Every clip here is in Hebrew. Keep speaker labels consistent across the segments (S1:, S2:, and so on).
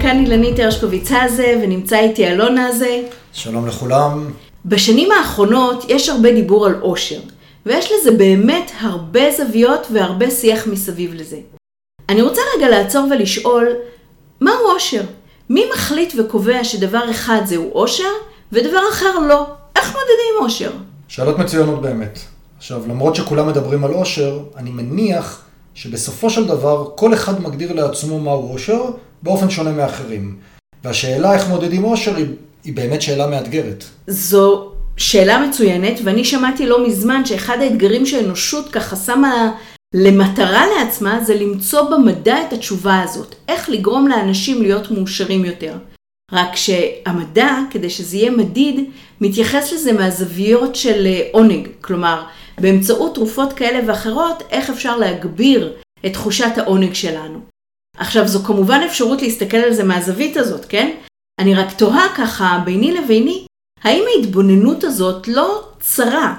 S1: כאן אילנית הרשקוביץ הזה, ונמצא איתי אלונה הזה.
S2: שלום לכולם.
S1: בשנים האחרונות יש הרבה דיבור על עושר, ויש לזה באמת הרבה זוויות והרבה שיח מסביב לזה. אני רוצה רגע לעצור ולשאול, מהו עושר? מי מחליט וקובע שדבר אחד זהו עושר, ודבר אחר לא? איך מודדים עושר?
S2: שאלות מצוינות באמת. עכשיו, למרות שכולם מדברים על עושר, אני מניח שבסופו של דבר כל אחד מגדיר לעצמו מהו עושר באופן שונה מאחרים. והשאלה איך מודדים עושר היא באמת שאלה מאתגרת.
S1: זו שאלה מצוינת, ואני שמעתי לא מזמן שאחד האתגרים שהאנושות ככה שמה למטרה לעצמה זה למצוא במדע את התשובה הזאת. איך לגרום לאנשים להיות מאושרים יותר. רק שהמדע, כדי שזה יהיה מדיד, מתייחס לזה מהזוויות של עונג. כלומר, באמצעות תרופות כאלה ואחרות, איך אפשר להגביר את תחושת העונג שלנו. עכשיו, זו כמובן אפשרות להסתכל על זה מהזווית הזאת, כן? אני רק תוהה ככה ביני לביני, האם ההתבוננות הזאת לא צרה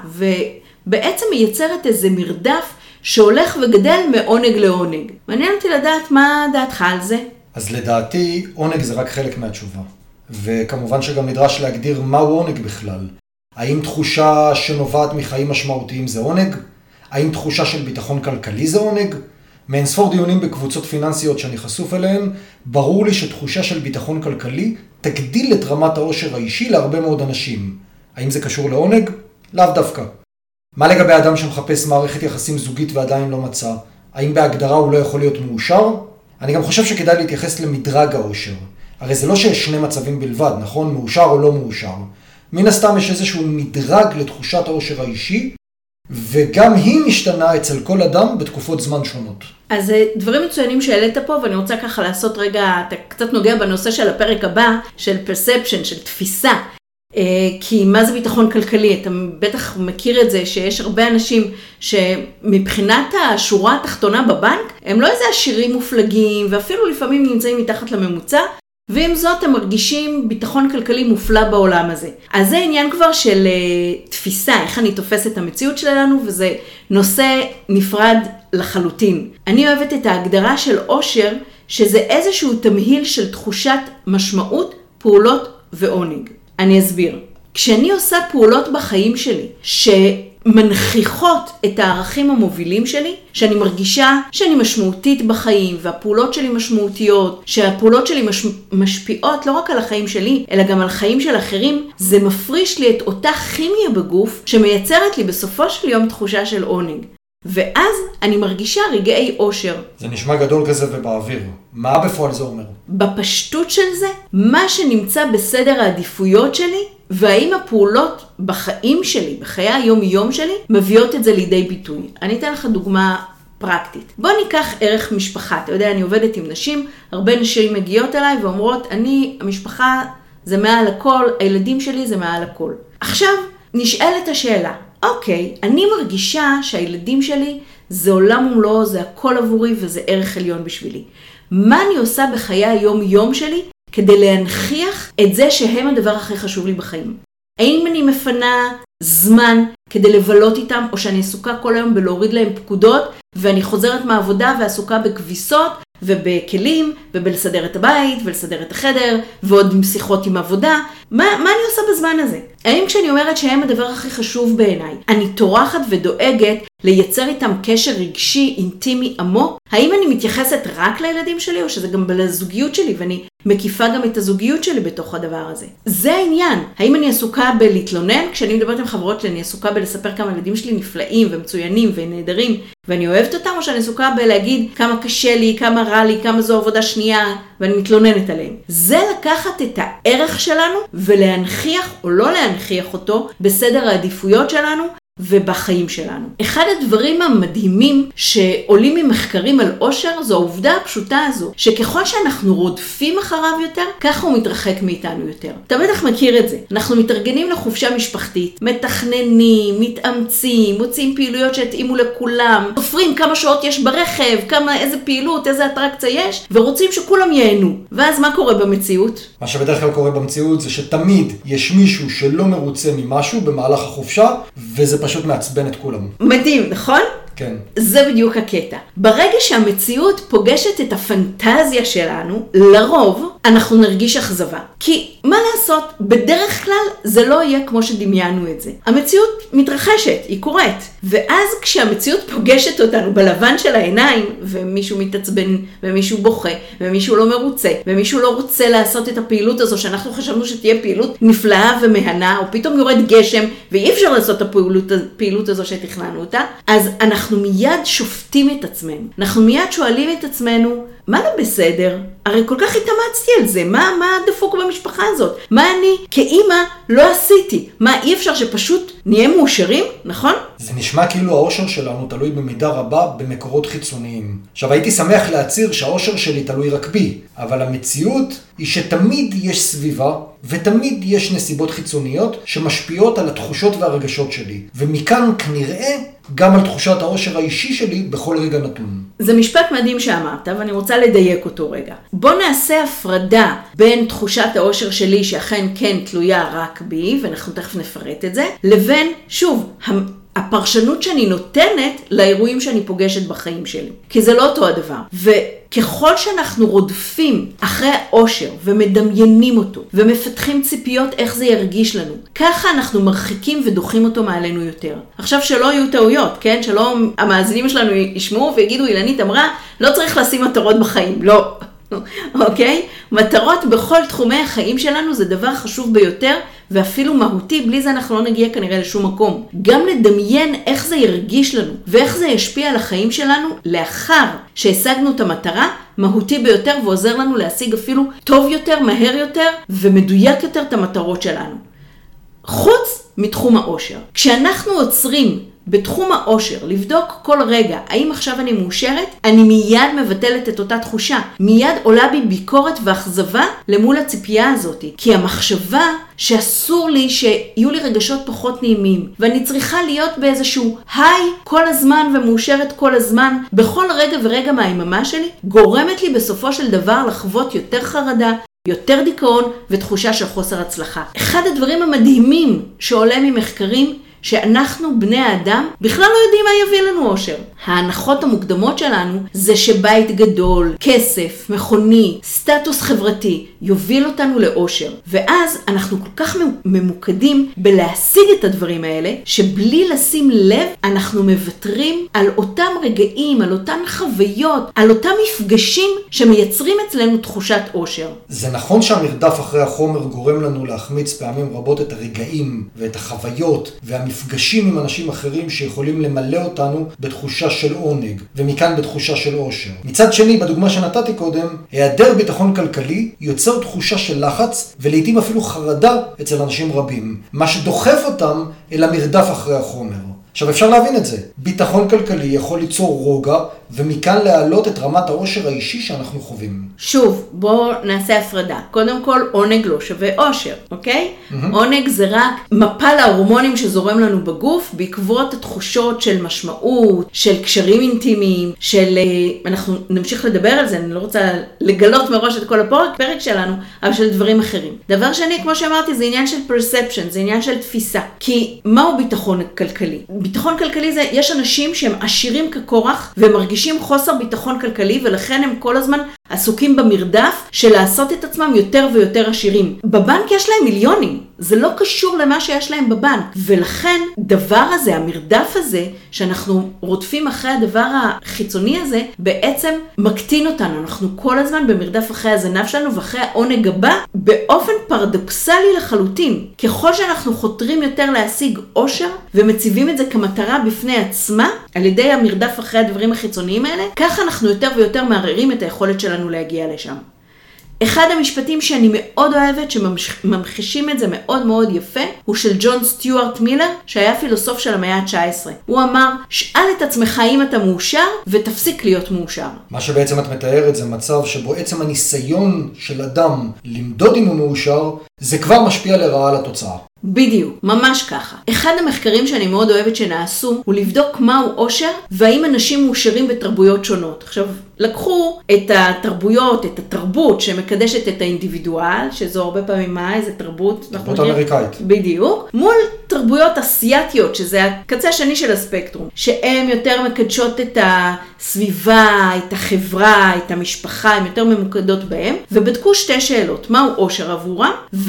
S1: ובעצם מייצרת איזה מרדף שהולך וגדל מעונג לעונג? מעניין אותי לדעת מה דעתך על זה.
S2: אז לדעתי, עונג זה רק חלק מהתשובה. וכמובן שגם נדרש להגדיר מהו עונג בכלל. האם תחושה שנובעת מחיים משמעותיים זה עונג? האם תחושה של ביטחון כלכלי זה עונג? מאינספור דיונים בקבוצות פיננסיות שאני חשוף אליהן, ברור לי שתחושה של ביטחון כלכלי תגדיל את רמת העושר האישי להרבה מאוד אנשים. האם זה קשור לעונג? לאו דווקא. מה לגבי אדם שמחפש מערכת יחסים זוגית ועדיין לא מצא? האם בהגדרה הוא לא יכול להיות מאושר? אני גם חושב שכדאי להתייחס למדרג העושר. הרי זה לא שיש שני מצבים בלבד, נכון? מאושר או לא מאושר. מן הסתם יש איזשהו מדרג לתחושת העושר האישי, וגם היא משתנה אצל כל אדם בתקופות זמן שונות.
S1: אז דברים מצוינים שהעלית פה, ואני רוצה ככה לעשות רגע, אתה קצת נוגע בנושא של הפרק הבא, של perception, של תפיסה. כי מה זה ביטחון כלכלי? אתה בטח מכיר את זה שיש הרבה אנשים שמבחינת השורה התחתונה בבנק, הם לא איזה עשירים מופלגים, ואפילו לפעמים נמצאים מתחת לממוצע, ועם זאת הם מרגישים ביטחון כלכלי מופלא בעולם הזה. אז זה עניין כבר של תפיסה, איך אני תופס את המציאות שלנו, וזה נושא נפרד לחלוטין. אני אוהבת את ההגדרה של עושר, שזה איזשהו תמהיל של תחושת משמעות, פעולות ועונג. אני אסביר. כשאני עושה פעולות בחיים שלי, שמנכיחות את הערכים המובילים שלי, שאני מרגישה שאני משמעותית בחיים, והפעולות שלי משמעותיות, שהפעולות שלי משפיעות לא רק על החיים שלי, אלא גם על חיים של אחרים, זה מפריש לי את אותה כימיה בגוף, שמייצרת לי בסופו של יום תחושה של עונג. ואז אני מרגישה רגעי עושר.
S2: זה נשמע גדול כזה ובאוויר. מה בפועל זה אומר?
S1: בפשטות של זה, מה שנמצא בסדר העדיפויות שלי, והאם הפעולות בחיים שלי, בחיי היום-יום שלי, מביאות את זה לידי ביטוי. אני אתן לך דוגמה פרקטית. בוא ניקח ערך משפחה. אתה יודע, אני עובדת עם נשים, הרבה נשים מגיעות אליי ואומרות, המשפחה זה מעל הכל, הילדים שלי זה מעל הכל. עכשיו, נשאלת השאלה, אוקיי, אני מרגישה שהילדים שלי זה עולם ומלואו, זה הכל עבורי וזה ערך עליון בשבילי. מה אני עושה בחיי היום-יום שלי כדי להנכיח את זה שהם הדבר הכי חשוב לי בחיים? האם אני מפנה זמן כדי לבלות איתם, או שאני עסוקה כל היום בלהוריד להם פקודות, ואני חוזרת מהעבודה ועסוקה בכביסות ובכלים, ובלסדר את הבית, ולסדר את החדר, ועוד עם שיחות עם עבודה? מה אני עושה בזמן הזה? האם כשאני אומרת שהם הדבר הכי חשוב בעיניי, אני טורחת ודואגת לייצר איתם קשר רגשי, אינטימי, עמוק? האם אני מתייחסת רק לילדים שלי, או שזה גם לזוגיות שלי, ואני מקיפה גם את הזוגיות שלי בתוך הדבר הזה? זה העניין. האם אני עסוקה בלהתלונן? כשאני מדברת עם חברות שלי, אני עסוקה בלספר כמה ילדים שלי נפלאים ומצוינים ונהדרים, ואני אוהבת אותם, או שאני עסוקה בלהגיד כמה קשה לי, כמה רע לי, כמה זו עבודה שנייה, ואני מתלוננת עליהם. זה לקחת את הערך שלנו ולהנכיח או לא להנכיח אותו בסדר העדיפויות שלנו ובחיים שלנו. אחד הדברים המדהימים שעולים ממחקרים על עושר זו העובדה הפשוטה הזו, שככל שאנחנו רודפים אחריו יותר, ככה הוא מתרחק מאיתנו יותר. אתה בטח מכיר את זה. אנחנו מתארגנים לחופשה משפחתית, מתכננים, מתאמצים, מוצאים פעילויות שהתאימו לכולם, תופרים כמה שעות יש ברכב, איזה פעילות, איזה אטרקציה יש, ורוצים שכולם ייהנו. ואז מה קורה במציאות?
S2: מה שבדרך כלל קורה במציאות זה שתמיד יש מישהו שלא מרוצה ממשהו במהלך החופשה, וזה פשוט מעצבן את כולם.
S1: מדהים, נכון?
S2: כן.
S1: זה בדיוק הקטע. ברגע שהמציאות פוגשת את הפנטזיה שלנו, לרוב, אנחנו נרגיש אכזבה. כי מה לעשות, בדרך כלל זה לא יהיה כמו שדמיינו את זה. המציאות מתרחשת, היא קורית. ואז כשהמציאות פוגשת אותנו בלבן של העיניים, ומישהו מתעצבן, ומישהו בוכה, ומישהו לא מרוצה, ומישהו לא רוצה לעשות את הפעילות הזו, שאנחנו חשבנו שתהיה פעילות נפלאה ומהנה, או פתאום יורד גשם, ואי אפשר לעשות את הפעילות הזו שתכננו אותה, אז אנחנו מיד שופטים את עצמנו. אנחנו מיד שואלים את עצמנו, מה לא בסדר? הרי כל כך התאמצתי על זה, מה דפוק במשפחה הזאת? מה אני כאימא לא עשיתי? מה, אי אפשר שפשוט נהיה מאושרים, נכון?
S2: זה נשמע כאילו האושר שלנו תלוי במידה רבה במקורות חיצוניים. עכשיו, הייתי שמח להצהיר שהאושר שלי תלוי רק בי, אבל המציאות היא שתמיד יש סביבה, ותמיד יש נסיבות חיצוניות שמשפיעות על התחושות והרגשות שלי. ומכאן כנראה גם על תחושת האושר האישי שלי בכל רגע נתון.
S1: זה משפט מדהים שאמרת, ואני רוצה לדייק אותו רגע. בוא נעשה הפרדה בין תחושת האושר שלי, שאכן כן תלויה רק בי, ואנחנו תכף נפרט את זה, לבין, שוב, הפרשנות שאני נותנת לאירועים שאני פוגשת בחיים שלי. כי זה לא אותו הדבר. וככל שאנחנו רודפים אחרי האושר ומדמיינים אותו ומפתחים ציפיות איך זה ירגיש לנו, ככה אנחנו מרחיקים ודוחים אותו מעלינו יותר. עכשיו שלא יהיו טעויות, כן? שלא המאזינים שלנו ישמעו ויגידו, אילנית אמרה, לא צריך לשים מטרות בחיים. לא. אוקיי? מטרות בכל תחומי החיים שלנו זה דבר חשוב ביותר, ואפילו מהותי, בלי זה אנחנו לא נגיע כנראה לשום מקום. גם לדמיין איך זה ירגיש לנו, ואיך זה ישפיע על החיים שלנו, לאחר שהשגנו את המטרה, מהותי ביותר, ועוזר לנו להשיג אפילו טוב יותר, מהר יותר, ומדויק יותר את המטרות שלנו. חוץ מתחום האושר. כשאנחנו עוצרים בתחום האושר, לבדוק כל רגע, האם עכשיו אני מאושרת, אני מיד מבטלת את אותה תחושה. מיד עולה בי ביקורת ואכזבה למול הציפייה הזאת. כי המחשבה שאסור לי שיהיו לי רגשות פחות נעימים, ואני צריכה להיות באיזשהו היי כל הזמן ומאושרת כל הזמן, בכל רגע ורגע מהיממה שלי, גורמת לי בסופו של דבר לחוות יותר חרדה, יותר דיכאון ותחושה של חוסר הצלחה. אחד הדברים המדהימים שעולה ממחקרים, שאנחנו בני האדם בכלל לא יודעים מה יביא לנו אושר. ההנחות המוקדמות שלנו זה שבית גדול, כסף, מכוני, סטטוס חברתי יוביל אותנו לאושר. ואז אנחנו כל כך ממוקדים בלהשיג את הדברים האלה, שבלי לשים לב אנחנו מוותרים על אותם רגעים, על אותן חוויות, על אותם מפגשים שמייצרים אצלנו תחושת אושר.
S2: זה נכון שהמרדף אחרי החומר גורם לנו להחמיץ פעמים רבות את הרגעים ואת החוויות והמפגשים עם אנשים אחרים שיכולים למלא אותנו בתחושה של עונג, ומכאן בתחושה של אושר. מצד שני, בדוגמה שנתתי קודם, היעדר ביטחון כלכלי יוצר תחושה של לחץ ולעיתים אפילו חרדה אצל אנשים רבים, מה שדוחף אותם אל המרדף אחרי החומר. עכשיו אפשר להבין את זה. ביטחון כלכלי יכול ליצור רוגע, ומכאן להעלות את רמת האושר האישי שאנחנו חווים.
S1: שוב, בואו נעשה הפרדה. קודם כל, עונג לא שווה אושר, אוקיי? עונג זה רק מפל ההורמונים שזורם לנו בגוף, בעקבות התחושות של משמעות, של קשרים אינטימיים, של... אנחנו נמשיך לדבר על זה, אני לא רוצה לגלות מראש את כל הפרק שלנו, אבל של דברים אחרים. דבר שני, כמו שאמרתי, זה עניין של perception, זה עניין של תפיסה. כי מהו ביטחון כלכלי? ביטחון כלכלי זה, יש אנשים שהם עשירים כקורח, ומרגישים חוסר ביטחון כלכלי, ולכן הם כל הזמן עסוקים במרדף של לעשות את עצמם יותר ויותר עשירים. בבנק יש להם מיליונים, זה לא קשור למה שיש להם בבנק. ולכן דבר הזה, המרדף הזה, שאנחנו רודפים אחרי הדבר החיצוני הזה, בעצם מקטין אותנו. אנחנו כל הזמן במרדף אחרי הזנב שלנו ואחרי העונג הבא, באופן פרדוקסלי לחלוטין. ככל שאנחנו חותרים יותר להשיג אושר, ומציבים את זה כמטרה בפני עצמה, על ידי המרדף אחרי הדברים החיצוניים האלה, ככה אנחנו יותר ויותר מערערים את היכולת שלנו להגיע לשם. אחד המשפטים שאני מאוד אוהבת, שממחישים את זה מאוד מאוד יפה, הוא של ג'ון סטיוארט מילר, שהיה פילוסוף של המאה ה-19. הוא אמר, שאל את עצמך אם אתה מאושר, ותפסיק להיות מאושר.
S2: מה שבעצם את מתארת זה מצב שבו עצם הניסיון של אדם למדוד אם הוא מאושר, זה כבר משפיע לרעה על התוצאה.
S1: בדיוק, ממש ככה. אחד המחקרים שאני מאוד אוהבת שנעשו, הוא לבדוק מהו אושר, והאם אנשים מאושרים בתרבויות שונות. עכשיו, לקחו את התרבויות, את התרבות שמקדשת את האינדיבידואל, שזו הרבה פעמים מה, איזה תרבות?
S2: תרבות אמריקאית.
S1: בדיוק. מול תרבויות אסיאטיות, שזה הקצה השני של הספקטרום, שהן יותר מקדשות את הסביבה, את החברה, את המשפחה, הן יותר ממוקדות בהם, ובדקו שתי שאלות, מהו אושר עבורם,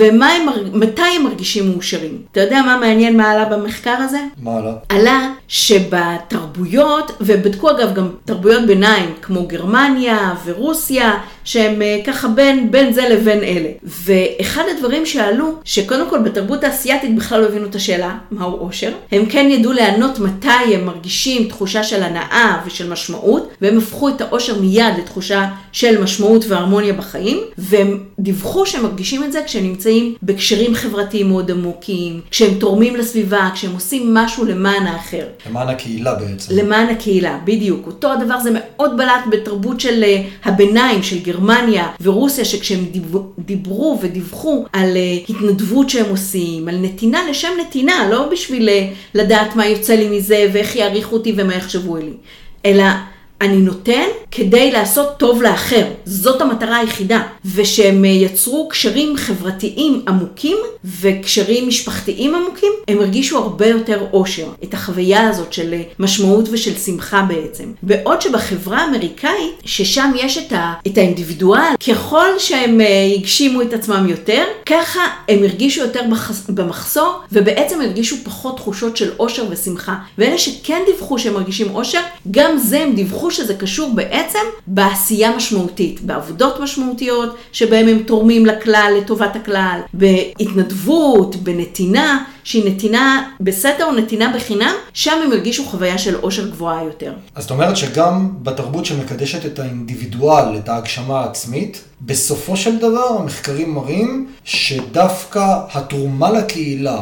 S1: ומתי הם מרגישים מאושרים. אתה יודע מה מעניין מה עלה במחקר הזה?
S2: מה עלה?
S1: עלה שבתרבויות, ובדקו אגב גם תרבויות ביניים, כמו גרמניה ורוסיה, שהם ככה בין זה לבין אלה. ואחד הדברים שעלו, שקודם כל בתרבות האסייתית בכלל לא הבינו את השאלה, מהו אושר. הם כן ידעו לענות מתי הם מרגישים תחושה של הנאה ושל משמעות, והם הפכו את האושר מיד לתחושה של משמעות והרמוניה בחיים, והם דיווחו שהם מרגישים את זה כשהם נמצאים בקשרים חברתיים מאוד עמוקים, כשהם תורמים לסביבה, כשהם עושים משהו למען האחר.
S2: למען הקהילה בעצם.
S1: למען הקהילה, בדיוק. אותו הדבר זה מאוד בלט בתרבות של הביניים, של גרמניה ורוסיה, שכשהם דיברו ודיווחו על התנדבות שהם עושים, על נתינה לשם נתינה, לא בשביל לדעת מה יוצא לי מזה ואיך יעריכו אותי ומה יחשבו לי, אלא אני נותן כדי לעשות טוב לאחר. זאת המטרה היחידה. ושהם יצרו קשרים חברתיים עמוקים וקשרים משפחתיים עמוקים, הם הרגישו הרבה יותר אושר. את החוויה הזאת של משמעות ושל שמחה בעצם. בעוד שבחברה האמריקאית, ששם יש את האינדיבידואל, ככל שהם הגשימו את עצמם יותר, ככה הם הרגישו יותר במחסור, ובעצם הרגישו פחות תחושות של אושר ושמחה. ואלה שכן דיווחו שהם מרגישים אושר, גם זה הם דיווחו שזה קשור בעצם בעשייה משמעותית, בעבודות משמעותיות, שבהם הם תורמים לכלל, לטובת הכלל, בהתנדבות, בנתינה, שהיא נתינה בסתר או נתינה בחינם, שם הם הרגישו חוויה של אושר גבוהה יותר.
S2: אז זאת אומרת שגם בתרבות שמקדשת את האינדיבידואל, את ההגשמה העצמית, בסופו של דבר המחקרים מראים שדווקא התרומה לקהילה,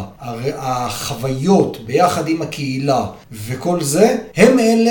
S2: החוויות ביחד עם הקהילה וכל זה, הם אלה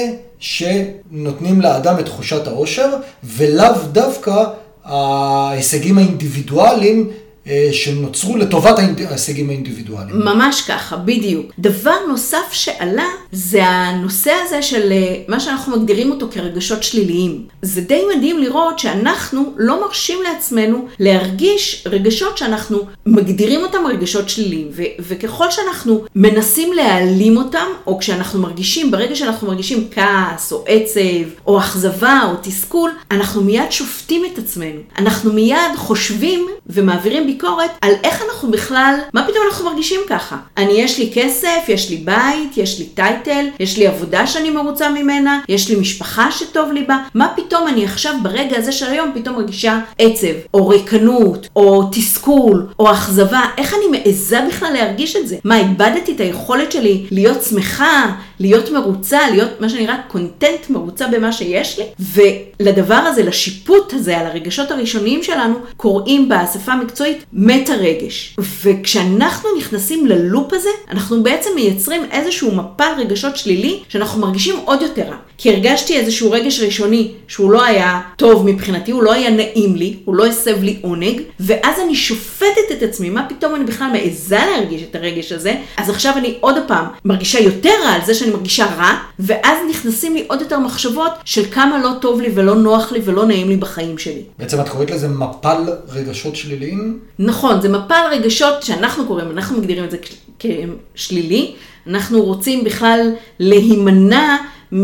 S2: שנותנים לאדם את תחושת האושר, ולאו דווקא ההישגים האינדיבידואליים שנוצרו לטובת ההישגים האינדיבידואליים.
S1: ממש ככה, בדיוק. דבר נוסף שעלה זה הנושא הזה של מה שאנחנו מגדירים אותו כרגשות שליליים. זה די מדהים לראות שאנחנו לא מרשים לעצמנו להרגיש רגשות שאנחנו מגדירים אותם רגשות שליליים. וככל שאנחנו מנסים להעלים אותם, או כשאנחנו מרגישים, ברגע שאנחנו מרגישים כעס או עצב או אכזבה או תסכול, אנחנו מיד שופטים את עצמנו. אנחנו מיד חושבים ומעבירים ביקורת על איך אנחנו בכלל, מה פתאום אנחנו מרגישים ככה? יש לי כסף, יש לי בית, יש לי טייטל, יש לי עבודה שאני מרוצה ממנה, יש לי משפחה שטוב לי בה, מה פתאום אני עכשיו ברגע הזה של היום פתאום מרגישה עצב, או ריקנות, או תסכול, או אכזבה? איך אני מעיזה בכלל להרגיש את זה? מה, איבדתי את היכולת שלי להיות שמחה, להיות מרוצה, להיות מה שנראה קונטנט, מרוצה במה שיש לי? ולדבר הזה, לשיפוט הזה, על הרגשות הראשוניים שלנו, קוראים בשפה המקצועית מטה רגש. וכשאנחנו נכנסים ללופ הזה, אנחנו בעצם מייצרים איזשהו מפל רגשות שלילי, שאנחנו מרגישים עוד יותר רע. כי הרגשתי איזשהו רגש ראשוני, שהוא לא היה טוב מבחינתי, הוא לא היה נעים לי, הוא לא הסב לי עונג, ואז אני שופטת את עצמי, מה פתאום אני בכלל מעיזה להרגיש את הרגש הזה, אז עכשיו אני עוד הפעם מרגישה יותר רע על זה שאני מרגישה רע, ואז נכנסים לי עוד יותר מחשבות של כמה לא טוב לי ולא נוח לי ולא נעים לי בחיים שלי.
S2: בעצם את קוראת לזה מפל רגשות שליליים?
S1: נכון, זה מפל רגשות שאנחנו קוראים, אנחנו מגדירים את זה כשלילי, אנחנו רוצים בכלל להימנע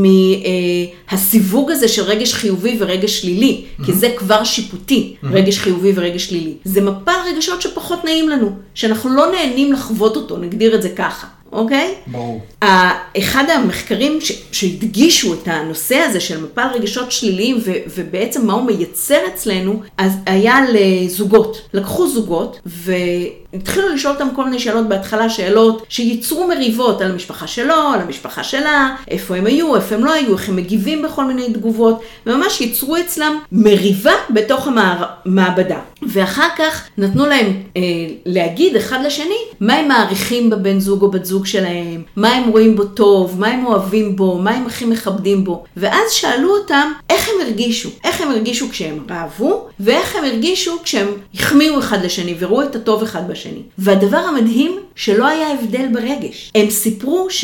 S1: מהסיווג הזה של רגש חיובי ורגש שלילי, כי זה כבר שיפוטי, רגש חיובי ורגש שלילי. זה מפל רגשות שפחות נעים לנו, שאנחנו לא נהנים לחוות אותו, נגדיר את זה ככה. אוקיי?
S2: ברור.
S1: אחד המחקרים שהדגישו את הנושא הזה של מפל רגשות שליליים ובעצם מה הוא מייצר אצלנו, אז היה לזוגות. לקחו זוגות והתחילו לשאול אותם כל מיני שאלות בהתחלה, שאלות שייצרו מריבות על המשפחה שלו, על המשפחה שלה, איפה הם היו, איפה הם לא היו, איך הם מגיבים בכל מיני תגובות, וממש ייצרו אצלם מריבה בתוך המעבדה. ואחר כך נתנו להם להגיד אחד לשני מה הם מעריכים בבן זוג או בת זוג שלהם, מה הם רואים בו טוב, מה הם אוהבים בו, מה הם הכי מכבדים בו. ואז שאלו אותם איך הם הרגישו כשהם רעבו, ואיך הם הרגישו כשהם החמיאו אחד לשני וראו את הטוב אחד בשני. והדבר המדהים שלא היה הבדל ברגש. הם סיפרו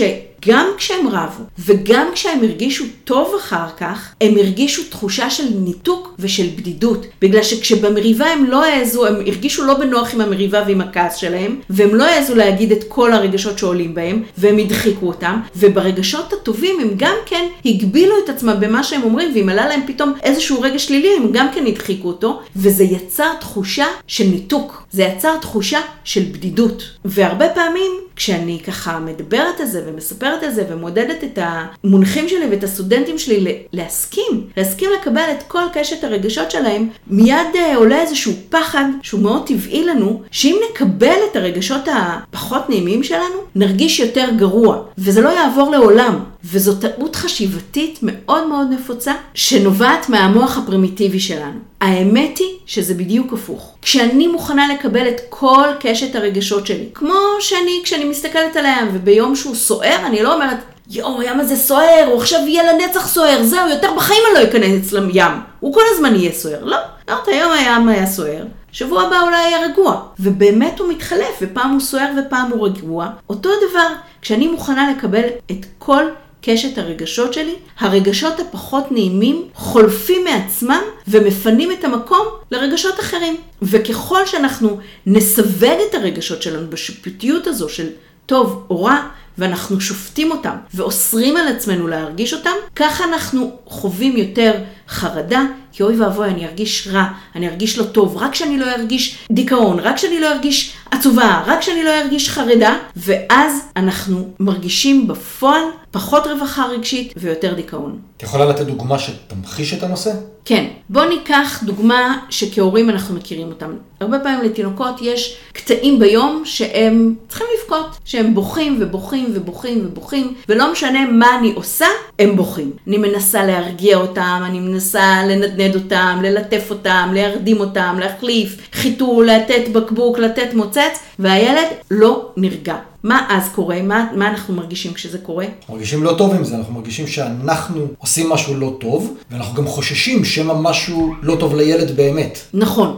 S1: גם כשהם רבו, וגם כשהם הרגישו טוב אחר כך, הם הרגישו תחושה של ניתוק ושל בדידות. בגלל שכשבמריבה הם לא העזו, הם הרגישו לא בנוח עם המריבה ועם הכעס שלהם, והם לא העזו להגיד את כל הרגשות שעולים בהם, והם הדחיקו אותם, וברגשות הטובים הם גם כן הגבילו את עצמם במה שהם אומרים, ואם עלה להם פתאום איזשהו רגש שלילי, הם גם כן הדחיקו אותו, וזה יצר תחושה של ניתוק. זה יצר תחושה של בדידות. והרבה פעמים, כשאני ככה מדברת על זה ומספרת על זה ומודדת את המונחים שלי ואת הסטודנטים שלי להסכים לקבל את כל קשת הרגשות שלהם, מיד עולה איזשהו פחד שהוא מאוד טבעי לנו, שאם נקבל את הרגשות הפחות נעימים שלנו, נרגיש יותר גרוע, וזה לא יעבור לעולם. וזו טעות חשיבתית מאוד מאוד נפוצה, שנובעת מהמוח הפרימיטיבי שלנו. האמת היא שזה בדיוק הפוך. כשאני מוכנה לקבל את כל קשת הרגשות שלי, כמו כשאני מסתכלת על הים, וביום שהוא סוער, אני לא אומרת, יואו, הים הזה סוער, הוא עכשיו יהיה לנצח סוער, זהו, יותר בחיים אני לא אכנס לים. הוא כל הזמן יהיה סוער. לא, היום הים היה סוער. שבוע הבא אולי יהיה רגוע. ובאמת הוא מתחלף, ופעם הוא סוער ופעם הוא רגוע. אותו דבר, כשאני מוכנה לקבל את כל קשת הרגשות שלי, הרגשות הפחות נעימים חולפים מעצמם ומפנים את המקום לרגשות אחרים. וככל שאנחנו נסווג את הרגשות שלנו בשיפוטיות הזו של טוב או רע, ואנחנו שופטים אותם ואוסרים על עצמנו להרגיש אותם, ככה אנחנו חווים יותר חרדה, כי אוי ואבוי, אני ארגיש רע, אני ארגיש לא טוב, רק שאני לא ארגיש דיכאון, רק שאני לא ארגיש עצובה, רק שאני לא ארגיש חרדה, ואז אנחנו מרגישים בפועל פחות רווחה רגשית ויותר דיכאון.
S2: את יכולה לתת דוגמה שתמחיש את הנושא?
S1: כן, בוא ניקח דוגמה שכהורים אנחנו מכירים אותם. הרבה פעמים לתינוקות יש קטעים ביום שהם צריכים לבכות, שהם בוכים ובוכים ובוכים ובוכים, ולא משנה מה אני עושה, הם בוכים. אני מנסה להרגיע אותם, אני מנסה לנדנד אותם, ללטף אותם, להרדים אותם, להחליף, חיתול, לתת בקבוק, לתת מוצץ, והילד לא נרגע. מה אז קורה? מה אנחנו מרגישים כשזה קורה?
S2: מרגישים לא טוב עם זה, אנחנו מרגישים שאנחנו עושים משהו לא טוב, ואנחנו גם חוששים שמה משהו לא טוב לילד באמת.
S1: נכון.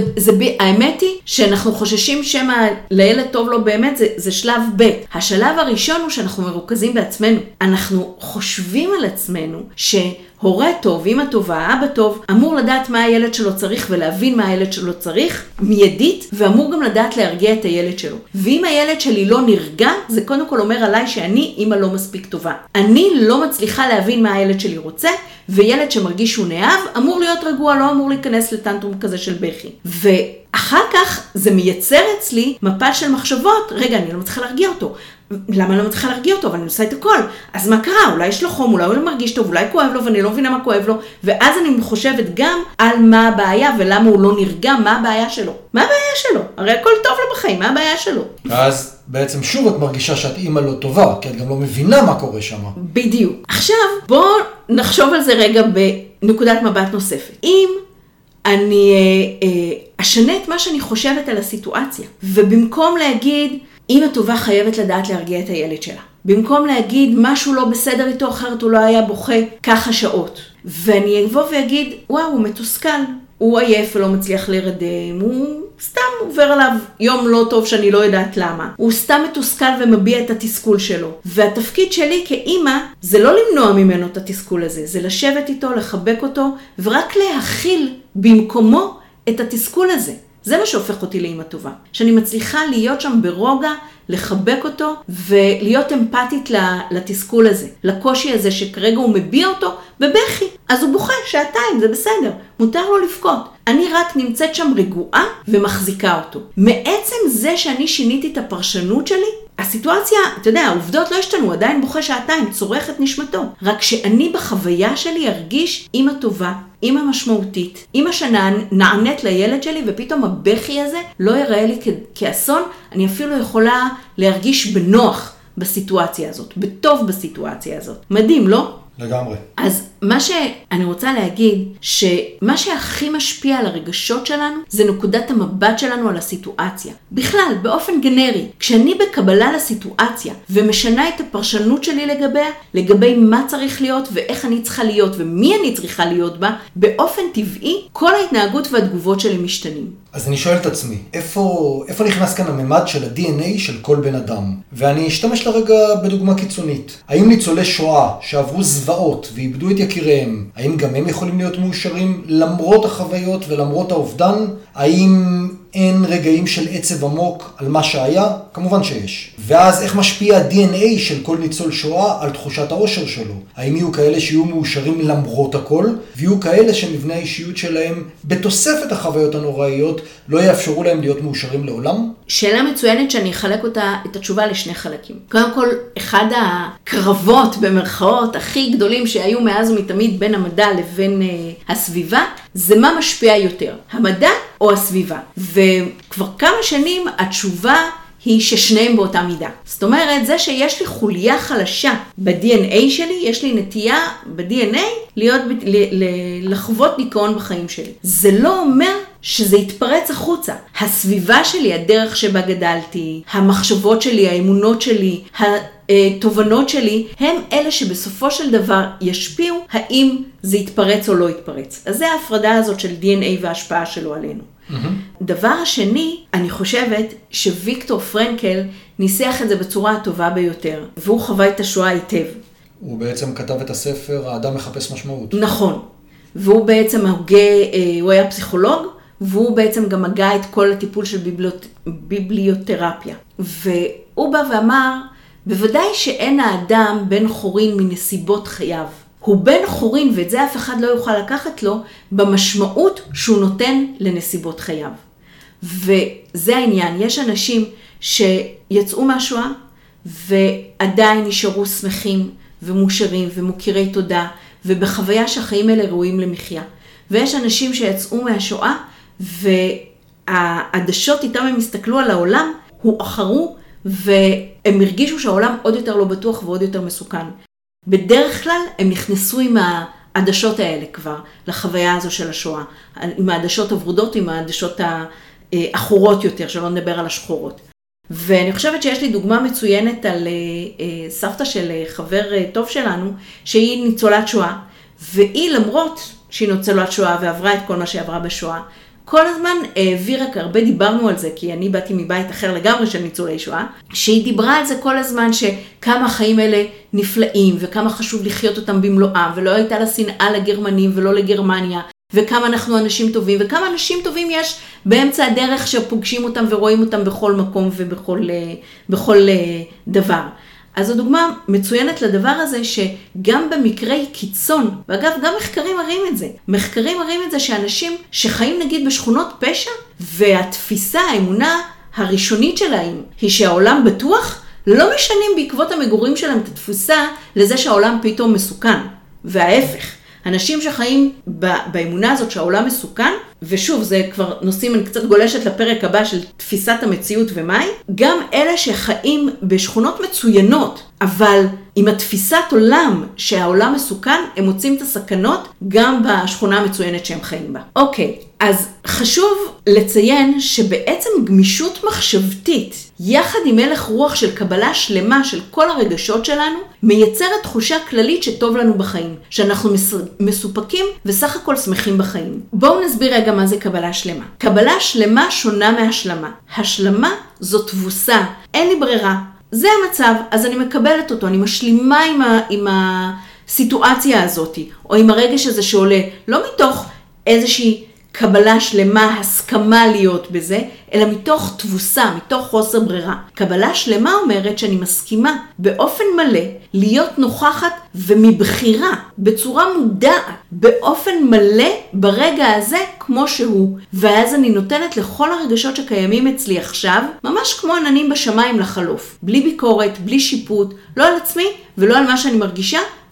S1: האמת היא שאנחנו חוששים שמה לילד טוב לו באמת, זה שלב ב'. השלב הראשון הוא שאנחנו מרוכזים בעצמנו. אנחנו חושבים על עצמנו שהורה טוב, אמא טובה, אבא טוב, אמור לדעת מה הילד שלו צריך ולהבין מה הילד שלו צריך מיידית, ואמור גם לדעת להרגיע את הילד שלו. ואם הילד שלי לא נרגע, זה קודם כל אומר עליי שאני אמא לא מספיק טובה. אני לא מצליחה להבין מה הילד שלי רוצה, וילד שמרגיש שהוא נאהב אמור להיות רגוע, לא אמור להיכנס לטנטרום כזה של בכי. ואחר כך זה מייצר אצלי מפל של מחשבות, רגע, אני לא מצליחה להרגיע אותו. למה אני לא מצליחה להרגיע אותו? אבל אני עושה את הכל. אז מה קרה? אולי יש לו חום, אולי הוא לא מרגיש טוב, אולי כואב לו ואני לא מבינה מה כואב לו. ואז אני חושבת גם על מה הבעיה ולמה הוא לא נרגע, מה הבעיה שלו. מה הבעיה שלו? הרי הכל טוב לו בחיים, מה הבעיה שלו?
S2: אז בעצם שוב את מרגישה שאת אימא לא טובה, כי את גם לא מבינה מה קורה שם.
S1: בדיוק. עכשיו בואו נחשוב על זה רגע בנקודת מבט נוספת. אם אני אשנה את מה שאני חושבת על הסיטואציה, ובמקום להגיד, אמא טובה חייבת לדעת להרגיע את הילד שלה. במקום להגיד משהו לא בסדר איתו, אחרת הוא לא היה בוכה ככה שעות. ואני אבוא ואגיד, וואו, הוא מתוסכל, הוא עייף ולא מצליח להירדם, הוא סתם עובר עליו יום לא טוב שאני לא יודעת למה. הוא סתם מתוסכל ומביע את התסכול שלו. והתפקיד שלי כאימא זה לא למנוע ממנו את התסכול הזה, זה לשבת איתו, לחבק אותו, ורק להכיל במקומו את התסכול הזה. זה מה שהופך אותי לאמא טובה. שאני מצליחה להיות שם ברוגע, לחבק אותו ולהיות אמפתית לתסכול הזה, לקושי הזה שכרגע הוא מביע אותו בבכי. אז הוא בוכה שעתיים, זה בסדר, מותר לו לבכות. אני רק נמצאת שם רגועה ומחזיקה אותו. מעצם זה שאני שיניתי את הפרשנות שלי, הסיטואציה, אתה יודע, העובדות לא השתנו, עדיין בוכה שעתיים, צורך את נשמתו. רק שאני בחוויה שלי ארגיש אמא טובה, אמא משמעותית, אמא שנענית לילד שלי, ופתאום הבכי הזה לא יראה לי כאסון, אני אפילו יכולה להרגיש בנוח בסיטואציה הזאת, בטוב בסיטואציה הזאת. מדהים, לא?
S2: לגמרי.
S1: אז מה שאני רוצה להגיד, שמה שהכי משפיע על הרגשות שלנו, זה נקודת המבט שלנו על הסיטואציה. בכלל, באופן גנרי, כשאני בקבלה לסיטואציה, ומשנה את הפרשנות שלי לגבי מה צריך להיות, ואיך אני צריכה להיות, ומי אני צריכה להיות בה, באופן טבעי, כל ההתנהגות והתגובות שלי משתנים.
S2: אז אני שואל את עצמי, איפה נכנס כאן הממד של ה-DNA של כל בן אדם? ואני אשתמש לרגע בדוגמה קיצונית. האם ניצולי שואה שעברו זוועות ואיבדו את יקיריהם, האם גם הם יכולים להיות מאושרים למרות החוויות ולמרות האובדן? האם אין רגעים של עצב עמוק על מה שהיה? כמובן שיש. ואז איך משפיע ה-DNA של כל ניצול שואה על תחושת האושר שלו? האם יהיו כאלה שיהיו מאושרים למרות הכל, ויהיו כאלה שמבנה האישיות שלהם, בתוספת החוויות הנוראיות, לא יאפשרו להם להיות מאושרים לעולם?
S1: שאלה מצוינת שאני אחלק את התשובה לשני חלקים. קודם כל, אחד הקרבות במרכאות הכי גדולים שהיו מאז ומתמיד בין המדע לבין הסביבה, זה מה משפיע יותר, המדע או הסביבה. וכבר כמה שנים התשובה היא ששניהם באותה מידה. זאת אומרת, זה שיש לי חוליה חלשה ב-DNA שלי, יש לי נטייה ב-DNA לחוות דיכאון בחיים שלי. זה לא אומר שזה יתפרץ החוצה. הסביבה שלי, הדרך שבה גדלתי, המחשבות שלי, האמונות שלי, התובנות שלי, הם אלה שבסופו של דבר ישפיעו האם זה יתפרץ או לא יתפרץ. אז זה ההפרדה הזאת של DNA וההשפעה שלו עלינו. דבר השני, אני חושבת שוויקטור פרנקל ניסח את זה בצורה הטובה ביותר, והוא חווה את השואה היטב.
S2: הוא בעצם כתב את הספר, האדם מחפש משמעות.
S1: נכון. והוא בעצם הוא היה פסיכולוג, והוא בעצם גם הגה את כל הטיפול של ביבליותרפיה. והוא בא ואמר, בוודאי שאין האדם בן חורין מנסיבות חייו. הוא בן חורין, ואת זה אף אחד לא יוכל לקחת לו, במשמעות שהוא נותן לנסיבות חייו. וזה העניין. יש אנשים שיצאו מהשואה, ועדיין נשארו שמחים ומושרים ומוכירי תודה, ובחוויה שהחיים האלה ראויים למחיה. ויש אנשים שיצאו מהשואה, והעדשות איתם הם הסתכלו על העולם, הואחרו, והם הרגישו שהעולם עוד יותר לא בטוח ועוד יותר מסוכן. בדרך כלל הם נכנסו עם העדשות האלה כבר לחוויה הזו של השואה, עם העדשות הוורודות, עם העדשות האחורות יותר, שלא נדבר על השחורות. ואני חושבת שיש לי דוגמה מצוינת על סבתא של חבר טוב שלנו, שהיא ניצולת שואה, והיא למרות שהיא ניצולת שואה ועברה את כל מה שעברה בשואה, כל הזמן העבירה, הרבה דיברנו על זה, כי אני באתי מבית אחר לגמרי של ניצולי שואה, שהיא דיברה על זה כל הזמן, שכמה החיים האלה נפלאים, וכמה חשוב לחיות אותם במלואם, ולא הייתה לה שנאה לגרמנים ולא לגרמניה, וכמה אנחנו אנשים טובים, וכמה אנשים טובים יש באמצע הדרך שפוגשים אותם ורואים אותם בכל מקום ובכל דבר. אז הדוגמה מצוינת לדבר הזה שגם במקרי קיצון, ואגב גם מחקרים מראים את זה, מחקרים מראים את זה שאנשים שחיים נגיד בשכונות פשע, והתפיסה, האמונה הראשונית שלהם היא שהעולם בטוח, לא משנים בעקבות המגורים שלהם את התפיסה לזה שהעולם פתאום מסוכן, וההפך. אנשים שחיים באמונה הזאת שהעולם מסוכן, ושוב, זה כבר נושאים, אני קצת גולשת לפרק הבא של תפיסת המציאות ומהי, גם אלה שחיים בשכונות מצוינות, אבל עם התפיסת עולם שהעולם מסוכן, הם מוצאים את הסכנות גם בשכונה המצוינת שהם חיים בה. אוקיי, אז חשוב לציין שבעצם גמישות מחשבתית, יחד עם הלך רוח של קבלה שלמה של כל הרגשות שלנו, מייצרת תחושה כללית שטוב לנו בחיים, שאנחנו מסופקים וסך הכל שמחים בחיים. בואו נסביר רגע מה זה קבלה שלמה. קבלה שלמה שונה מהשלמה. השלמה זו תבוסה, אין לי ברירה. זה המצב, אז אני מקבלת אותו, אני משלימה עם הסיטואציה הזאת, או עם הרגש הזה שעולה, לא מתוך איזושהי קבלה שלמה, הסכמה להיות בזה, אלא מתוך תבוסה, מתוך חוסר ברירה. קבלה שלמה אומרת שאני מסכימה באופן מלא להיות נוכחת ומבחירה, בצורה מודעת, באופן מלא ברגע הזה כמו שהוא. ואז אני נותנת לכל הרגשות שקיימים אצלי עכשיו, ממש כמו עננים בשמיים לחלוף. בלי ביקורת, בלי שיפוט, לא על עצמי ולא על מה שאני מרגישה,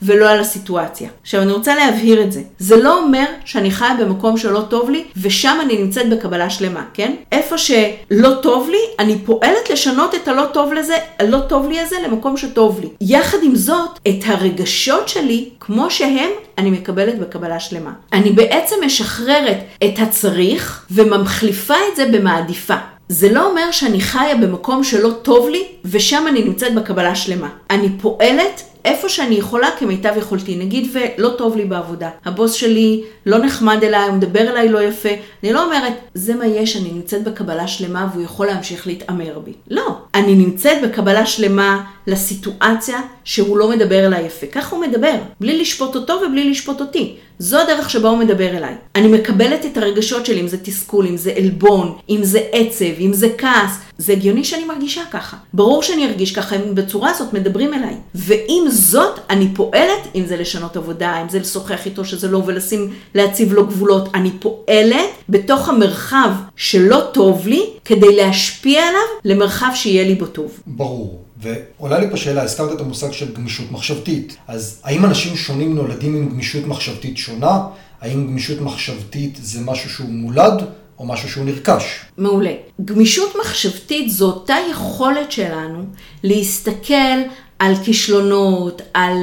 S1: ולא על הסיטואציה. עכשיו אני רוצה להבהיר את זה. זה לא אומר שאני חיה במקום שלא טוב לי, ושם אני נמצאת בקבלה שלמה, כן? איפה שלא טוב לי, אני פועלת לשנות את הלא טוב לי הזה למקום שטוב לי. יחד עם זאת, את הרגשות שלי, כמו שהם, אני מקבלת בקבלה שלמה. אני בעצם משחררת את הצריך וממחליפה את זה במעדיפה. זה לא אומר שאני חיה במקום שלא טוב לי, ושם אני נמצאת בקבלה שלמה. אני פועלת איפה שאני יכולה כמיטב יכולתי. נגיד ולא טוב לי בעבודה. הבוס שלי לא נחמד אליי, הוא מדבר אליי לא יפה. אני לא אומרת, זה מה יש, אני נמצאת בקבלה שלמה והוא יכול להמשיך להתאמר בי. לא. אני נמצאת בקבלה שלמה לסיטואציה שהוא לא מדבר אליי יפה. כך הוא מדבר, בלי לשפוט אותו ובלי לשפוט אותי. זו הדרך שבה הוא מדבר אליי. אני מקבלת את הרגשות שלי, אם זה תסכול, אם זה אלבון, אם זה עצב, אם זה כעס. זה הגיוני שאני מרגישה ככה. ברור שאני ארגיש ככה, אם בצורה הזאת מדברים אליי. ועם זאת, אני פועלת, אם זה לשנות עבודה, אם זה לשוחח איתו שזה לא, להציב לו גבולות. אני פועלת בתוך המרחב שלא טוב לי, כדי להשפיע עליו למרחב שיהיה לי בו טוב.
S2: ברור. ועולה לי פה שאלה, הזכרת את המושג של גמישות מחשבתית. אז האם אנשים שונים נולדים עם גמישות מחשבתית שונה? האם גמישות מחשבתית זה משהו שהוא מולד או משהו שהוא נרכש?
S1: מעולה. גמישות מחשבתית זו אותה יכולת שלנו להסתכל על כישלונות, על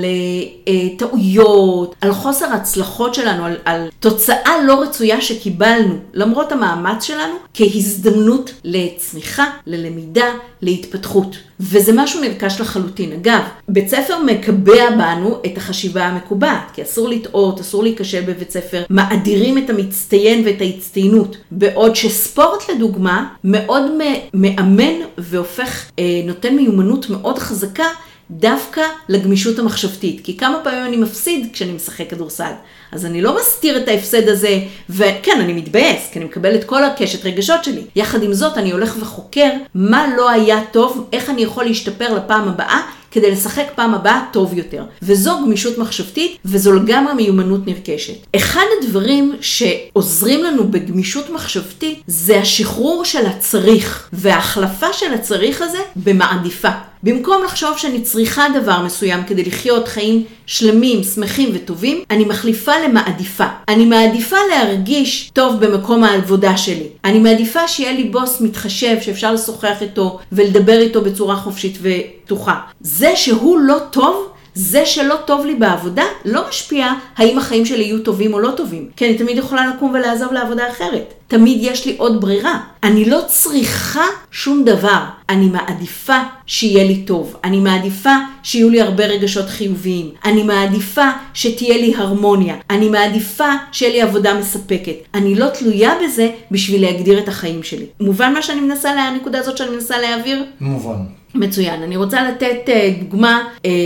S1: טעויות, על חוסר הצלחות שלנו, על תוצאה לא רצויה שקיבלנו, למרות המאמץ שלנו, כהזדמנות לצמיחה, ללמידה, להתפתחות. וזה משהו נרכש לחלוטין. אגב, בית ספר מקבע בנו את החשיבה המקובעת, כי אסור לטעות, אסור להיכשל בבית ספר, מאדירים את המצטיין ואת ההצטיינות. בעוד שספורט לדוגמה, מאוד מאמן והופך, נותן מיומנות מאוד חזקה, דווקא לגמישות המחשבתית. כי כמה פעמים אני מפסיד כשאני משחק כדורסל. אז אני לא מסתיר את ההפסד הזה, וכן, אני מתבאס, כי אני מקבל את כל הקשת רגשות שלי. יחד עם זאת, אני הולך וחוקר מה לא היה טוב, איך אני יכול להשתפר לפעם הבאה, כדי לשחק פעם הבאה טוב יותר. וזו גמישות מחשבתית, וזו לגמרי מיומנות נרכשת. אחד הדברים שעוזרים לנו בגמישות מחשבתית, זה השחרור של הצריך, וההחלפה של הצריך הזה במעדיפה. במקום לחשוב שאני צריכה דבר מסוים כדי לחיות חיים שלמים, שמחים וטובים, אני מחליפה למעדיפה. אני מעדיפה להרגיש טוב במקום העבודה שלי. אני מעדיפה שיהיה לי בוס מתחשב שאפשר לשוחח איתו ולדבר איתו בצורה חופשית ופתוחה. זה שהוא לא טוב, זה שלא טוב לי בעבודה, לא משפיע האם החיים שלי יהיו טובים או לא טובים. כי אני תמיד יכולה לקום ולעזוב לעבודה אחרת. תמיד יש לי עוד ברירה. אני לא צריכה שום דבר. אני מעדיפה שיהיה לי טוב. אני מעדיפה שיהיו לי הרבה רגשות חיוביים. אני מעדיפה שתהיה לי הרמוניה. אני מעדיפה שיהיה לי עבודה מספקת. אני לא תלויה בזה בשביל להגדיר את החיים שלי. מובן מה שאני מנסה, הנקודה הזאת שאני מנסה להעביר?
S2: מובן.
S1: מצוין. אני רוצה לתת דוגמה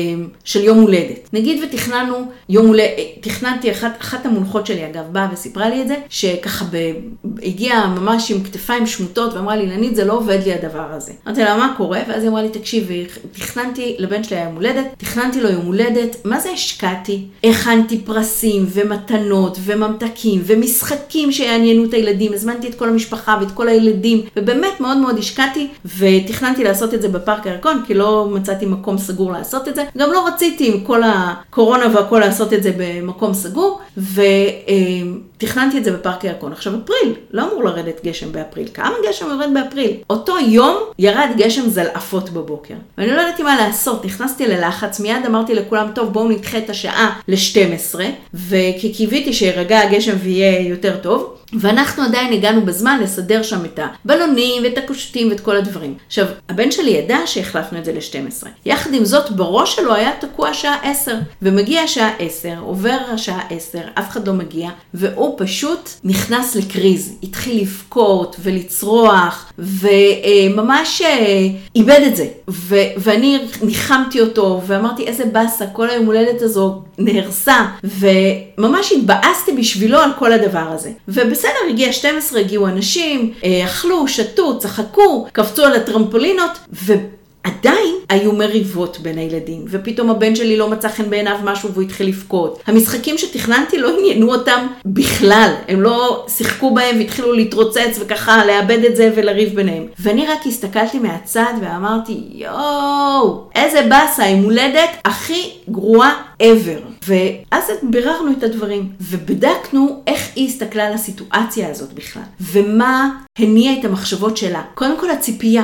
S1: של יום הולדת. נגיד ותכננו יום הולדת, תכננתי אחת המונחות שלי אגב, באה וסיפרה לי את זה, שככה הגיעה ממש עם כתפיים שמוטות ואמרה לי, אילנית, זה לא עובד לי הדבר הזה. אמרתי לה, מה קורה? ואז היא אמרה לי, תקשיבי, תכננתי לבן שלי יום הולדת, תכננתי לו יום הולדת, מה זה השקעתי? הכנתי פרסים ומתנות וממתקים ומשחקים שיעניינו את הילדים, הזמנתי את כל המשפחה ואת כל הילדים, ובאמת מאוד מאוד השקעתי, ותכננתי לעשות את זה בפארק הירקון, כי לא מצאתי מקום סגור לעשות את זה. גם לא רציתי עם כל הקורונה והכל לעשות את זה במקום סגור, ותכננתי את זה בפארק הירקון. עכשיו אפריל, לא אמור לרדת גשם באפריל. כמה גשם יורד באפריל? אותו יום ירד גשם זלעפות בבוקר. ואני לא ידעתי מה לעשות, נכנסתי ללחץ, מיד אמרתי לכולם, טוב, בואו נדחה את השעה ל-12, וכי קיוויתי שירגע הגשם ויהיה יותר טוב. ואנחנו עדיין הגענו בזמן לסדר שם את הבלונים ואת הקושטים ואת כל הדברים. עכשיו, הבן שלי ידע שהחלפנו את זה ל-12. יחד עם זאת, בראש שלו היה תקוע שעה 10. ומגיע השעה 10, עובר השעה 10, אף אחד לא מגיע, והוא פשוט נכנס לקריז. התחיל לבכות ולצרוח, וממש איבד את זה. ואני ניחמתי אותו, ואמרתי, איזה בסה, כל היום הולדת הזו נהרסה, וממש התבאסתי בשבילו על כל הדבר הזה. ובסדר, הגיע 12, הגיעו אנשים, אכלו, שתו, צחקו, קפצו על הטרמפולינות, עדיין היו מריבות בין הילדים, ופתאום הבן שלי לא מצא חן בעיניו משהו והוא התחיל לבכות. המשחקים שתכננתי לא עניינו אותם בכלל, הם לא שיחקו בהם והתחילו להתרוצץ וככה לאבד את זה ולריב ביניהם. ואני רק הסתכלתי מהצד ואמרתי, יואו, איזה בסה, עם הולדת הכי גרועה ever. ואז ביררנו את הדברים, ובדקנו איך היא הסתכלה על הסיטואציה הזאת בכלל, ומה הניע את המחשבות שלה. קודם כל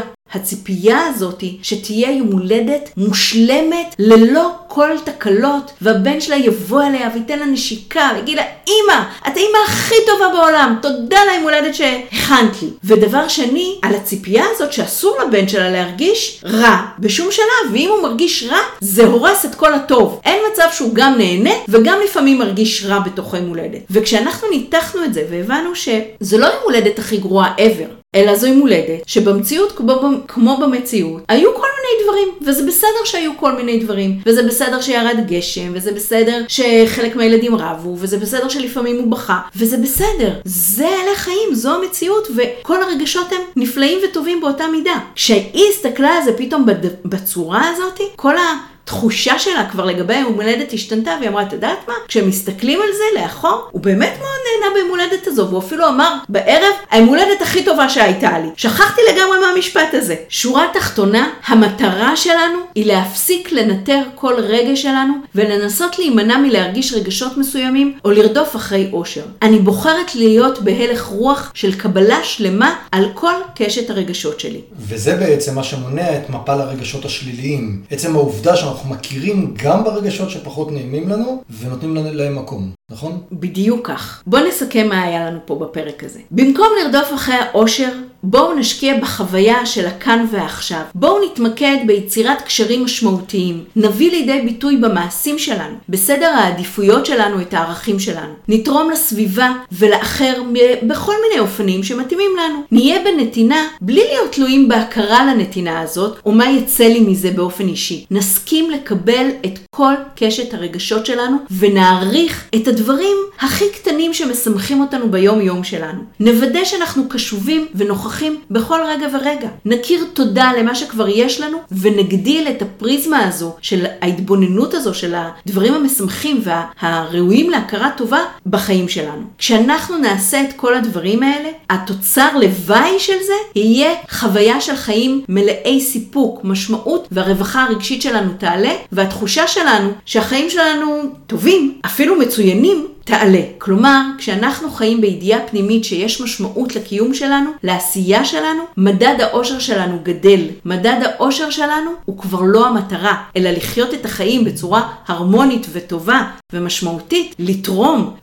S1: הציפייה הזאת שתהיה יום הולדת מושלמת ללא כל תקלות, והבן שלה יבוא אליה ויתן לה נשיקה ויגיד לה, אמא, את האמא הכי טובה בעולם, תודה לה יום הולדת שהכנת לי. ודבר שני, על הציפייה הזאת שאסור לבן שלה להרגיש רע בשום שלב, ואם הוא מרגיש רע, זה הורס את כל הטוב. אין מצב שהוא גם נהנה וגם לפעמים מרגיש רע בתוך היום הולדת. וכשאנחנו ניתחנו את זה והבנו שזה לא יום הולדת הכי גרועה ever, אלא זו יום הולדת שבמציאות כמו במציאות היו כל מיני דברים, וזה בסדר שהיו כל מיני דברים, וזה בסדר שירד גשם, וזה בסדר שחלק מהילדים רבו, וזה בסדר שלפעמים הוא בכה, וזה בסדר. זה אלה חיים, זו המציאות, וכל הרגשות הם נפלאים וטובים באותה מידה. כשהיא הסתכלה על זה פתאום בצורה הזאת, כל התחושה שלה כבר לגבי היום הולדת השתנתה, והיא אמרה, את יודעת מה? כשהם מסתכלים על זה לאחור, הוא באמת מאוד נהנה ביום הולדת הזו, והוא אפילו אמר בערב, היום הולדת הכי טובה שהייתה לי. שכחתי לגמרי מהמשפט הזה. שורה תחתונה, המטרה שלנו היא להפסיק לנטר כל רגש שלנו, ולנסות להימנע מלהרגיש רגשות מסוימים, או לרדוף אחרי אושר. אני בוחרת להיות בהלך רוח של קבלה שלמה על כל קשת הרגשות שלי.
S2: וזה בעצם מה שמונע את מפל הרגשות השליליים. עצם העובדה שאנחנו מכירים גם ברגשות שפחות נעימים לנו, ונותנים להם מקום, נכון?
S1: בדיוק כך. בוא נסכם מה היה לנו פה בפרק הזה. במקום לרדוף אחרי האושר, בואו נשקיע בחוויה של הכאן ועכשיו. בואו נתמקד ביצירת קשרים משמעותיים. נביא לידי ביטוי במעשים שלנו, בסדר העדיפויות שלנו את הערכים שלנו. נתרום לסביבה ולאחר בכל מיני אופנים שמתאימים לנו. נהיה בנתינה בלי להיות תלויים בהכרה לנתינה הזאת, או מה יצא לי מזה באופן אישי. נסכים לקבל את כל קשת הרגשות שלנו, ונעריך את הדברים הכי קטנים שמשמחים אותנו ביום יום שלנו. נוודא שאנחנו קשובים ונוכחים בכל רגע ורגע. נכיר תודה למה שכבר יש לנו, ונגדיל את הפריזמה הזו של ההתבוננות הזו של הדברים המשמחים והראויים להכרה טובה בחיים שלנו. כשאנחנו נעשה את כל הדברים האלה, התוצר לוואי של זה יהיה חוויה של חיים מלאי סיפוק, משמעות, והרווחה הרגשית שלנו תעלה, והתחושה שלנו שהחיים שלנו טובים, אפילו מצוינים, תעלה. כלומר, כשאנחנו חיים בידיעה פנימית שיש משמעות לקיום שלנו, לעשייה שלנו, מדד האושר שלנו גדל. מדד האושר שלנו הוא כבר לא המטרה, אלא לחיות את החיים בצורה הרמונית וטובה ומשמעותית, לתרום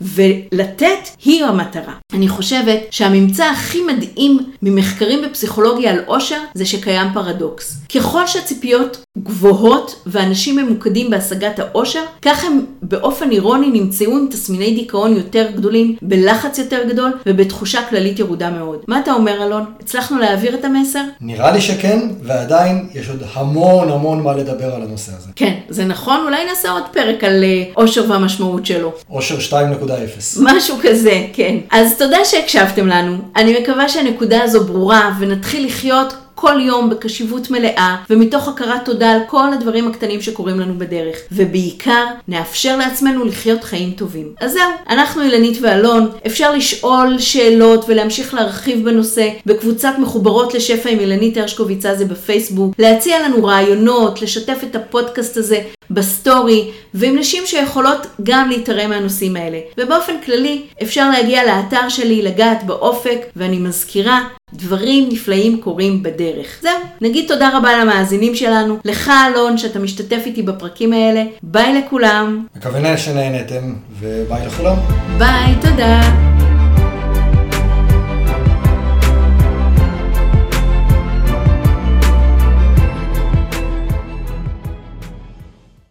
S1: ולתת היא המטרה. אני חושבת שהממצא הכי מדהים ממחקרים בפסיכולוגיה על אושר זה שקיים פרדוקס. ככל שהציפיות גבוהות ואנשים ממוקדים בהשגת האושר, כך הם באופן אירוני נמצאו עם תסמיני דיכאון יותר גדולים, בלחץ יותר גדול ובתחושה כללית ירודה מאוד. מה אתה אומר, אלון? הצלחנו להעביר את המסר?
S2: נראה לי שכן, ועדיין יש עוד המון מה לדבר על הנושא הזה.
S1: כן, זה נכון. אולי נעשה עוד פרק על אושר והמשמעות שלו.
S2: אושר 2.0.
S1: משהו כזה, כן. אז תודה שהקשבתם לנו. אני מקווה שהנקודה הזו ברורה, ונתחיל לחיות כל יום בקשיבות מלאה, ומתוך הכרת תודה על כל הדברים הקטנים שקורים לנו בדרך. ובעיקר, נאפשר לעצמנו לחיות חיים טובים. אז זהו, אנחנו אילנית ואלון. אפשר לשאול שאלות ולהמשיך להרחיב בנושא בקבוצת מחוברות לשפע עם אילנית הרשקוביץ-אזה בפייסבוק, להציע לנו רעיונות, לשתף את הפודקאסט הזה בסטורי, ועם נשים שיכולות גם להתערם מהנושאים האלה. ובאופן כללי, אפשר להגיע לאתר שלי, לגעת באופק, ואני מזכירה, דברים נפלאים קורים בדרך. זהו, נגיד תודה רבה למאזינים שלנו, לך אלון שאתה משתתף איתי בפרקים האלה. ביי לכולם.
S2: מקווה שנהנתם, וביי לכולם.
S1: ביי, תודה.